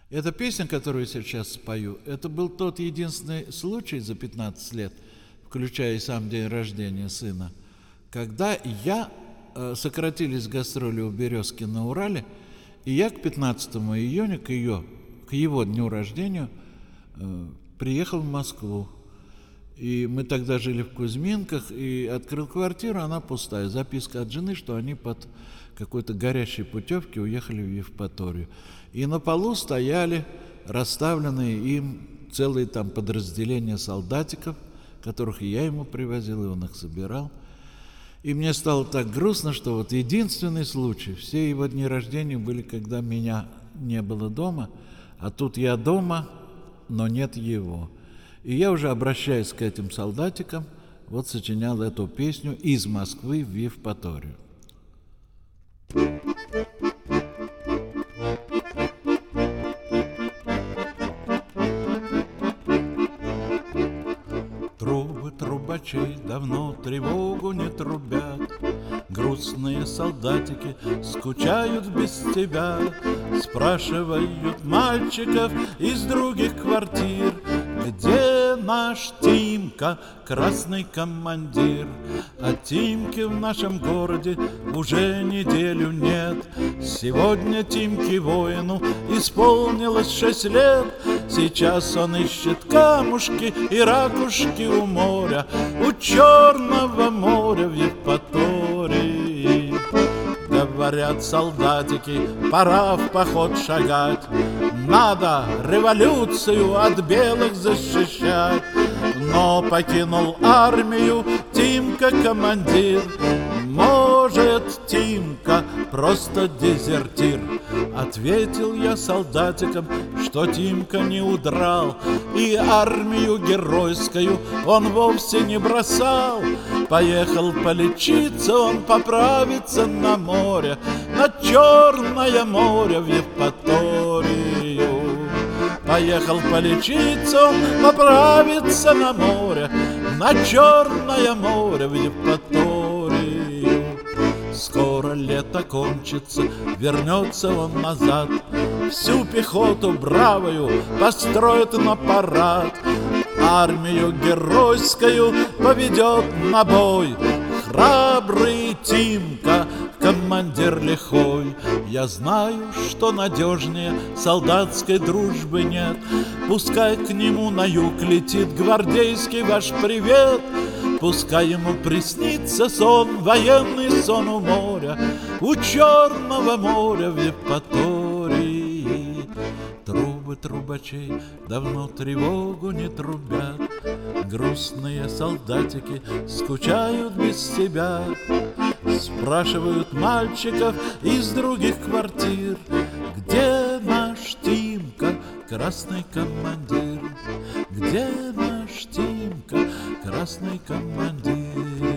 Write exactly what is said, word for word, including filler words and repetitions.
Эта песня, которую я сейчас спою, это был тот единственный случай за пятнадцать лет, включая и сам день рождения сына, когда я, э, сократились гастроли у «Березки» на Урале, и я к пятнадцатому июня, к, ее, к его дню рождения, э, приехал в Москву. И мы тогда жили в Кузьминках, и открыл квартиру, она пустая. Записка от жены, что они под какой-то горящей путевки уехали в Евпаторию. И на полу стояли расставленные им целые там подразделения солдатиков, которых и я ему привозил, и он их собирал. И мне стало так грустно, что вот единственный случай, все его дни рождения были, когда меня не было дома, а тут я дома, но нет его. И я уже, обращаясь к этим солдатикам, вот сочинял эту песню «Из Москвы в Евпаторию». Трубы трубачей давно тревогу не трубят, грустные солдатики скучают без тебя, спрашивают мальчиков из других квартир: где наш Тимка, красный командир? А Тимки в нашем городе уже неделю нет. Сегодня Тимке воину исполнилось шесть лет. Сейчас он ищет камушки и ракушки у моря, у Черного моря в Евпатории. Говорят солдатики, пора в поход шагать, надо революцию от белых защищать. Но покинул армию Тимка командир. Может, Тимка просто дезертир? Ответил я солдатикам, что Тимка не удрал, и армию геройскую он вовсе не бросал. Поехал полечиться он, поправиться на море, на Черное море в Евпаторию. Поехал полечиться он, поправиться на море, на Черное море в Евпаторию. Скоро лето кончится, вернется он назад, всю пехоту бравую построит на парад, армию геройскую поведет на бой. Храбрый Тимка, командир лихой. Я знаю, что надежнее солдатской дружбы нет. Пускай к нему на юг летит гвардейский ваш привет. Пускай ему приснится сон, военный сон у моря, у Черного моря в Евпатории. Трубы трубачей давно тревогу не трубят, грустные солдатики скучают без тебя. Спрашивают мальчиков из других квартир: где наш Тимка, красный командир? Где наш Тимка, красный командир?